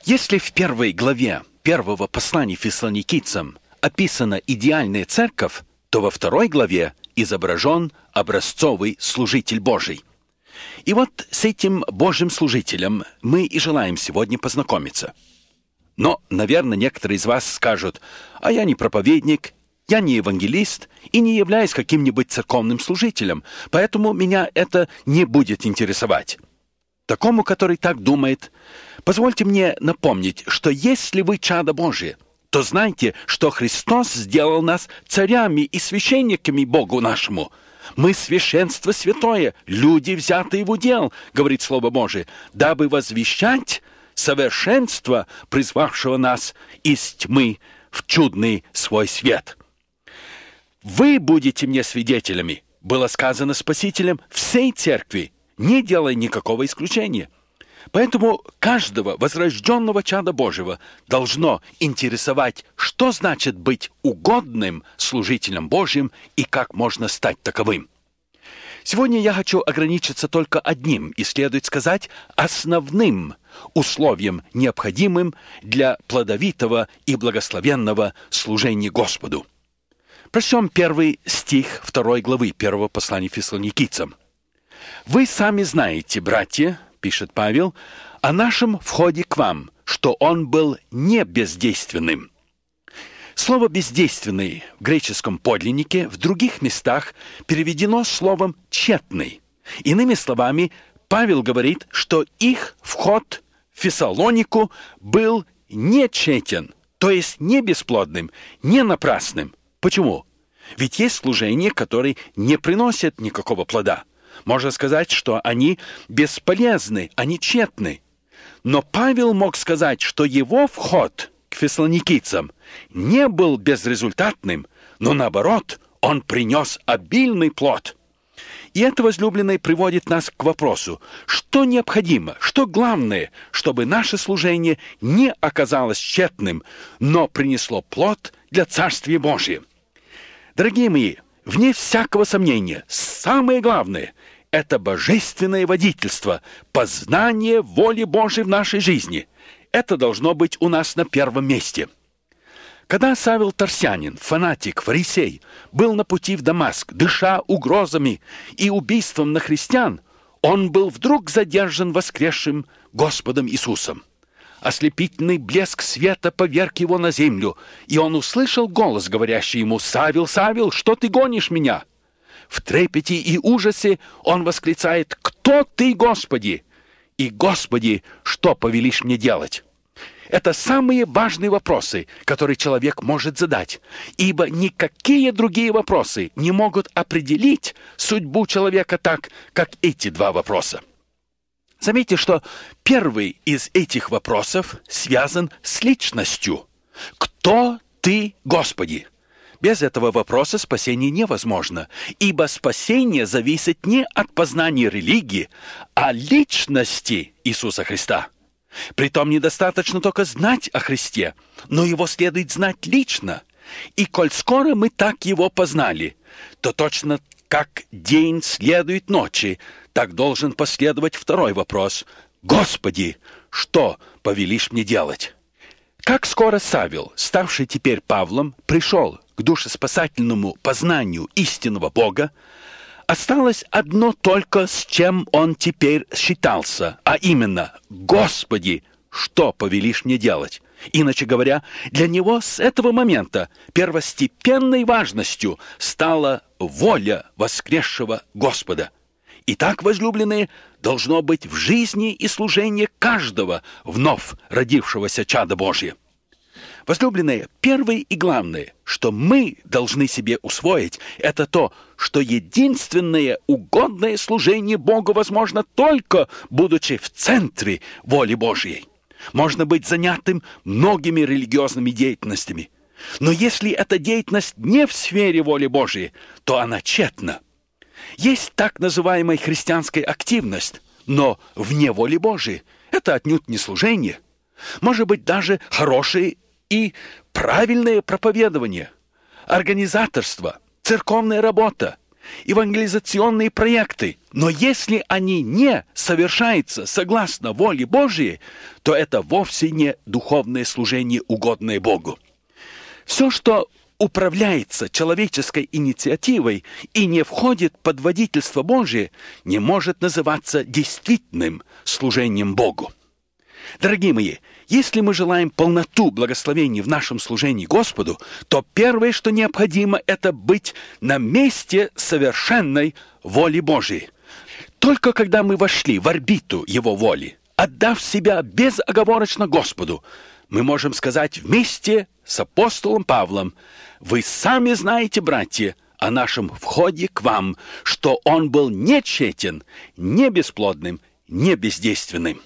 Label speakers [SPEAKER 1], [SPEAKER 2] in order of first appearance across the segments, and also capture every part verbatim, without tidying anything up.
[SPEAKER 1] Если в первой главе первого послания фессалоникийцам описана идеальная церковь, то во второй главе изображен образцовый служитель Божий. И вот с этим Божьим служителем мы и желаем сегодня познакомиться. Но, наверное, некоторые из вас скажут: а я не проповедник, я не евангелист и не являюсь каким-нибудь церковным служителем, поэтому меня это не будет интересовать. Такому, который так думает, позвольте мне напомнить, что если вы чадо Божие, то знайте, что Христос сделал нас царями и священниками Богу нашему. Мы священство святое, люди, взятые в удел, говорит Слово Божие, дабы возвещать совершенство, призвавшего нас из тьмы в чудный свой свет. Вы будете мне свидетелями, было сказано Спасителем всей церкви, не делая никакого исключения. Поэтому каждого возрожденного чада Божьего должно интересовать, что значит быть угодным служителем Божьим и как можно стать таковым. Сегодня я хочу ограничиться только одним и, следует сказать, основным условием, необходимым для плодовитого и благословенного служения Господу. Прочтем первый стих второй главы первого послания фессалоникийцам. «Вы сами знаете, братья, — пишет Павел, — о нашем входе к вам, что он был не бездейственным». Слово «бездейственный» в греческом подлиннике в других местах переведено словом «тщетный». Иными словами, Павел говорит, что их вход в Фессалонику был не тщетен, то есть не бесплодным, не напрасным. Почему? Ведь есть служения, которые не приносят никакого плода. Можно сказать, что они бесполезны, они тщетны. Но Павел мог сказать, что его вход к фессалоникийцам не был безрезультатным, но наоборот, он принес обильный плод. И это, возлюбленные, приводит нас к вопросу, что необходимо, что главное, чтобы наше служение не оказалось тщетным, но принесло плод для Царствия Божия. Дорогие мои, вне всякого сомнения, самое главное – это божественное водительство, познание воли Божией в нашей жизни. Это должно быть у нас на первом месте. Когда Савел Тарсянин, фанатик, фарисей, был на пути в Дамаск, дыша угрозами и убийством на христиан, он был вдруг задержан воскресшим Господом Иисусом. Ослепительный блеск света поверг его на землю, и он услышал голос, говорящий ему: «Савел, Савел, что ты гонишь меня?» В трепете и ужасе он восклицает: «Кто ты, Господи?» И: «Господи, что повелишь мне делать?» Это самые важные вопросы, которые человек может задать, ибо никакие другие вопросы не могут определить судьбу человека так, как эти два вопроса. Заметьте, что первый из этих вопросов связан с личностью. «Кто ты, Господи?» Без этого вопроса спасение невозможно, ибо спасение зависит не от познания религии, а личности Иисуса Христа. Притом недостаточно только знать о Христе, но его следует знать лично. И коль скоро мы так его познали, то точно как день следует ночи, так должен последовать второй вопрос: «Господи, что повелишь мне делать?» Как скоро Савел, ставший теперь Павлом, пришел к душеспасательному познанию истинного Бога, осталось одно только, с чем он теперь считался, а именно: «Господи, что повелишь мне делать?» Иначе говоря, для него с этого момента первостепенной важностью стала воля воскресшего Господа. Итак, возлюбленные, должно быть в жизни и служении каждого вновь родившегося чада Божия. Возлюбленные, первое и главное, что мы должны себе усвоить, это то, что единственное угодное служение Богу возможно только будучи в центре воли Божьей. Можно быть занятым многими религиозными деятельностями, но если эта деятельность не в сфере воли Божьей, то она тщетна. Есть так называемая христианская активность, но вне воли Божией. Это отнюдь не служение. Может быть, даже хорошее и правильное проповедование, организаторство, церковная работа. евангелизационные проекты. Но если они не совершаются согласно воле Божьей, то это вовсе не духовное служение, угодное Богу. Все, что управляется человеческой инициативой и не входит под водительство Божие, не может называться действительным служением Богу. Дорогие мои, если мы желаем полноту благословений в нашем служении Господу, то первое, что необходимо, это быть на месте совершенной воли Божией. Только когда мы вошли в орбиту Его воли, отдав себя безоговорочно Господу, мы можем сказать вместе с апостолом Павлом: «Вы сами знаете, братья, о нашем входе к вам, что он был не тщетен, не бесплодным, не бездейственным».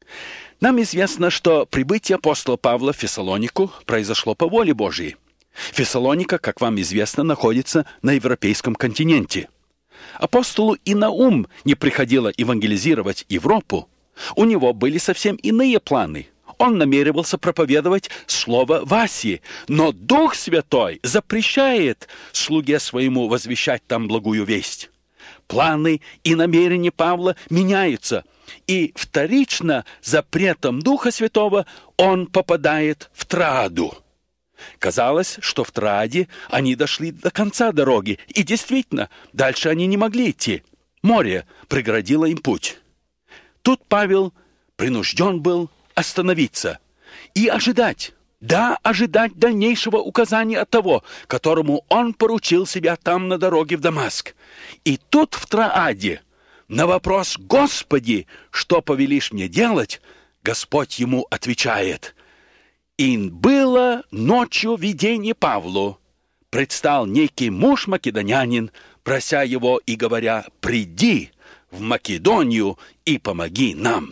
[SPEAKER 1] Нам известно, что прибытие апостола Павла в Фессалонику произошло по воле Божьей. Фессалоника, как вам известно, находится на европейском континенте. Апостолу и на ум не приходило евангелизировать Европу. У него были совсем иные планы. Он намеревался проповедовать слово в Асии, но Дух Святой запрещает слуге своему возвещать там благую весть. Планы и намерения Павла меняются, и вторично запретом Духа Святого он попадает в Трааду. Казалось, что в Трааде они дошли до конца дороги, и действительно, дальше они не могли идти. Море преградило им путь. Тут Павел принужден был остановиться и ожидать, да, ожидать дальнейшего указания от того, которому он поручил себя там на дороге в Дамаск. И тут в Трааде на вопрос: «Господи, что повелишь мне делать?», Господь ему отвечает: «И было ночью видение Павлу. Предстал некий муж-македонянин, прося его и говоря: приди в Македонию и помоги нам».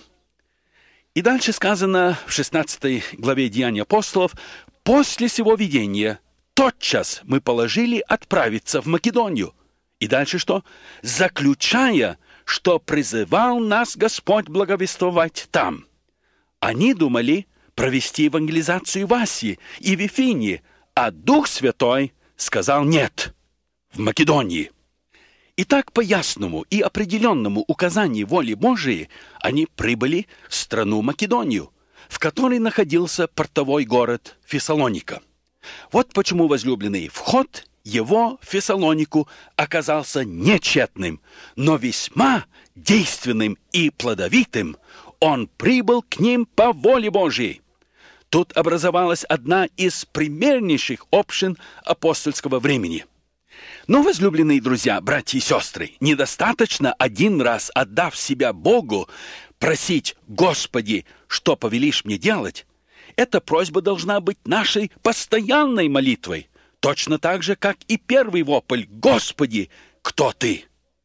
[SPEAKER 1] И дальше сказано в шестнадцатой главе Деяний апостолов: «После сего видения тотчас мы положили отправиться в Македонию». И дальше что? «Заключая, что призывал нас Господь благовествовать там». Они думали провести евангелизацию в Асии и в Вифинии, а Дух Святой сказал «нет» в Македонии. Итак, по ясному и определенному указанию воли Божией они прибыли в страну Македонию, в которой находился портовой город Фессалоника. Вот почему, возлюбленный, вход его в Фессалонику оказался не тщетным, но весьма действенным и плодовитым. Он прибыл к ним по воле Божией. Тут образовалась одна из примернейших общин апостольского времени. Но, возлюбленные друзья, братья и сестры, недостаточно один раз, отдав себя Богу, просить: «Господи, что повелишь мне делать?» Эта просьба должна быть нашей постоянной молитвой, точно так же, как и первый вопль: «Господи, кто Ты?».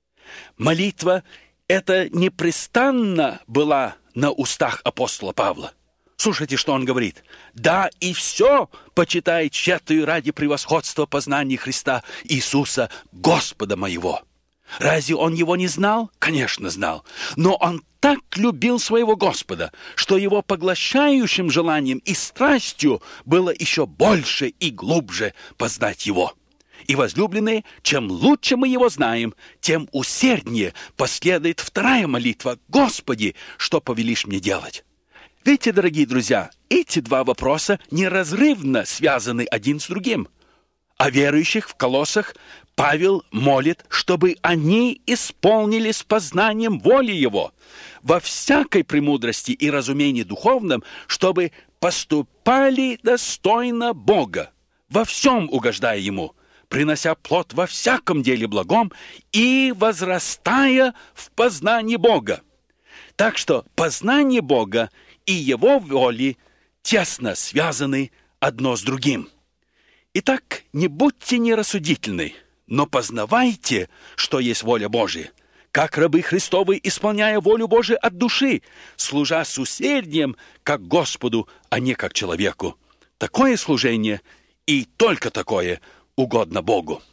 [SPEAKER 1] Молитва эта непрестанно была на устах апостола Павла. Слушайте, что он говорит: «Да, и все почитает тщетную ради превосходства познания Христа Иисуса, Господа моего». Разве он его не знал? Конечно, знал. Но он так любил своего Господа, что его поглощающим желанием и страстью было еще больше и глубже познать его. И, возлюбленные, чем лучше мы его знаем, тем усерднее последует вторая молитва: «Господи, что повелишь мне делать?». Видите, дорогие друзья, эти два вопроса неразрывно связаны один с другим. О верующих в Колоссах Павел молит, чтобы они исполнились познанием воли Его, во всякой премудрости и разумении духовном, чтобы поступали достойно Бога, во всем угождая Ему, принося плод во всяком деле благом и возрастая в познании Бога. Так что познание Бога и Его воли тесно связаны одно с другим. Итак, не будьте нерассудительны, но познавайте, что есть воля Божия, как рабы Христовы, исполняя волю Божию от души, служа с усердием, как Господу, а не как человеку. Такое служение, и только такое, угодно Богу.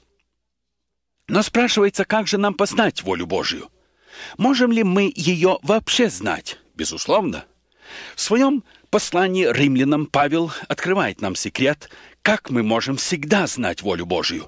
[SPEAKER 1] Но спрашивается, как же нам познать волю Божию? Можем ли мы ее вообще знать? Безусловно. В своем послании римлянам Павел открывает нам секрет, как мы можем всегда знать волю Божию.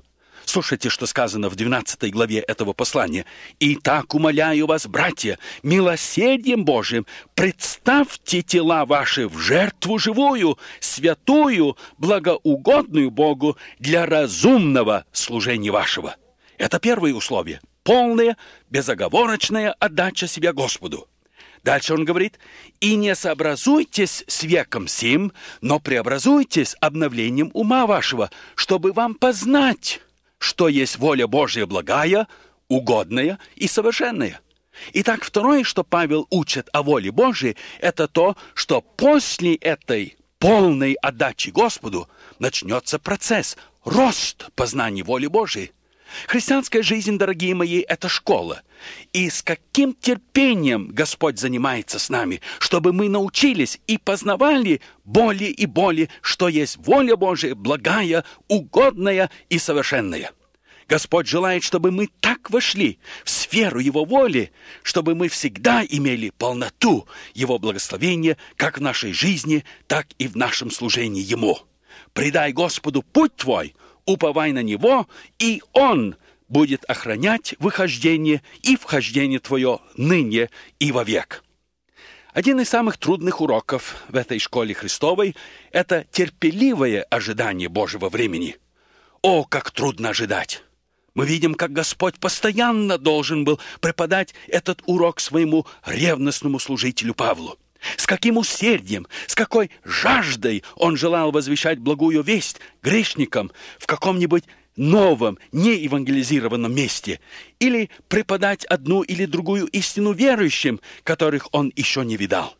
[SPEAKER 1] Слушайте, что сказано в двенадцатой главе этого послания. «Итак, умоляю вас, братья, милосердием Божиим, представьте тела ваши в жертву живую, святую, благоугодную Богу для разумного служения вашего». Это первое условие. Полная, безоговорочная отдача себя Господу. Дальше он говорит: «И не сообразуйтесь с веком сим, но преобразуйтесь обновлением ума вашего, чтобы вам познать, что есть воля Божья благая, угодная и совершенная». Итак, второе, что Павел учит о воле Божьей, это то, что после этой полной отдачи Господу начнется процесс, рост познания воли Божьей. Христианская жизнь, дорогие мои, это школа. И с каким терпением Господь занимается с нами, чтобы мы научились и познавали более и более, что есть воля Божия, благая, угодная и совершенная. Господь желает, чтобы мы так вошли в сферу Его воли, чтобы мы всегда имели полноту Его благословения как в нашей жизни, так и в нашем служении Ему. «Предай Господу путь твой, уповай на Него, и Он будет охранять выхождение и вхождение твое ныне и вовек». Один из самых трудных уроков в этой школе Христовой – это терпеливое ожидание Божьего времени. О, как трудно ожидать! Мы видим, как Господь постоянно должен был преподать этот урок своему ревностному служителю Павлу. С каким усердием, с какой жаждой он желал возвещать благую весть грешникам в каком-нибудь новом, неевангелизированном месте, или преподать одну или другую истину верующим, которых он еще не видал.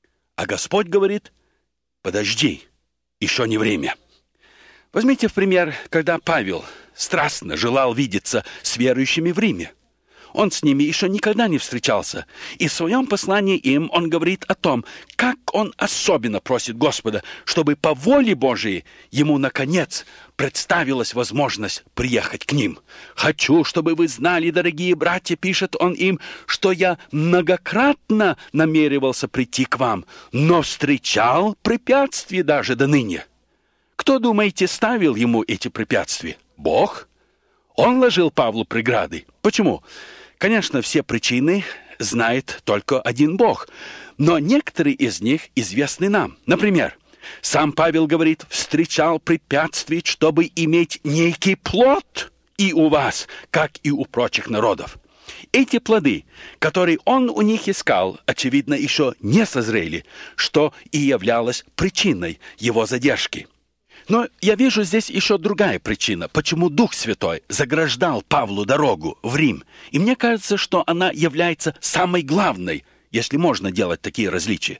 [SPEAKER 1] А Господь говорит: подожди, еще не время. Возьмите в пример, когда Павел страстно желал видеться с верующими в Риме. Он с ними еще никогда не встречался. И в своем послании им он говорит о том, как он особенно просит Господа, чтобы по воле Божией ему, наконец, представилась возможность приехать к ним. «Хочу, чтобы вы знали, дорогие братья, — пишет он им, — что я многократно намеревался прийти к вам, но встречал препятствия даже до ныне». Кто, думаете, ставил ему эти препятствия? Бог? Он ложил Павлу преграды. Почему? Конечно, все причины знает только один Бог, но некоторые из них известны нам. Например, сам Павел говорит: «встречал препятствия, чтобы иметь некий плод и у вас, как и у прочих народов». Эти плоды, которые он у них искал, очевидно, еще не созрели, что и являлось причиной его задержки. Но я вижу здесь еще другая причина, почему Дух Святой заграждал Павлу дорогу в Рим. И мне кажется, что она является самой главной, если можно делать такие различия.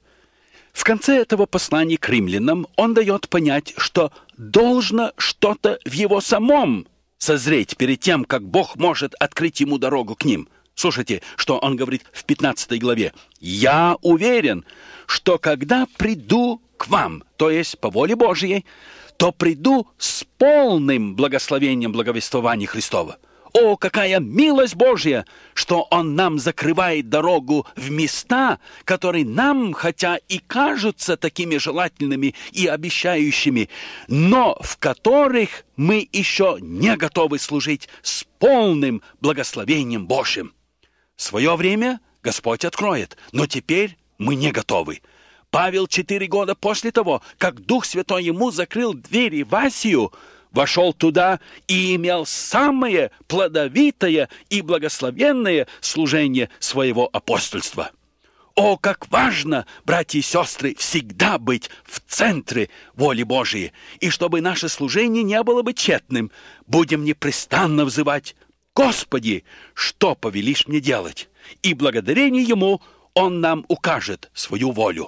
[SPEAKER 1] В конце этого послания к римлянам он дает понять, что должно что-то в его самом созреть перед тем, как Бог может открыть ему дорогу к ним. Слушайте, что он говорит в пятнадцатой главе. «Я уверен, что когда приду к вам, то есть по воле Божьей, то приду с полным благословением благовествования Христова». О, какая милость Божья, что Он нам закрывает дорогу в места, которые нам, хотя и кажутся такими желательными и обещающими, но в которых мы еще не готовы служить с полным благословением Божьим. В свое время Господь откроет, но теперь мы не готовы. Павел четыре года после того, как Дух Святой ему закрыл двери в Асию, вошел туда и имел самое плодовитое и благословенное служение своего апостольства. О, как важно, братья и сестры, всегда быть в центре воли Божией, и чтобы наше служение не было бы тщетным, будем непрестанно взывать: «Господи, что повелишь мне делать?» И благодарение Ему Он нам укажет свою волю.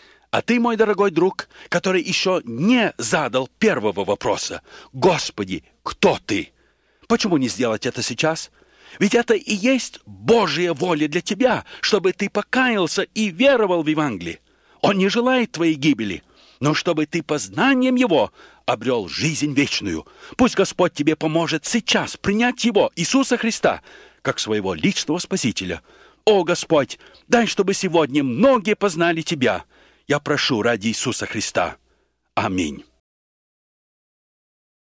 [SPEAKER 1] А ты, мой дорогой друг, который еще не задал первого вопроса: «Господи, кто ты?» Почему не сделать это сейчас? Ведь это и есть Божья воля для тебя, чтобы ты покаялся и веровал в Евангелие. Он не желает твоей гибели, но чтобы ты познанием Его обрел жизнь вечную. Пусть Господь тебе поможет сейчас принять Его, Иисуса Христа, как своего личного Спасителя. О, Господь, дай, чтобы сегодня многие познали Тебя. Я прошу ради Иисуса Христа. Аминь.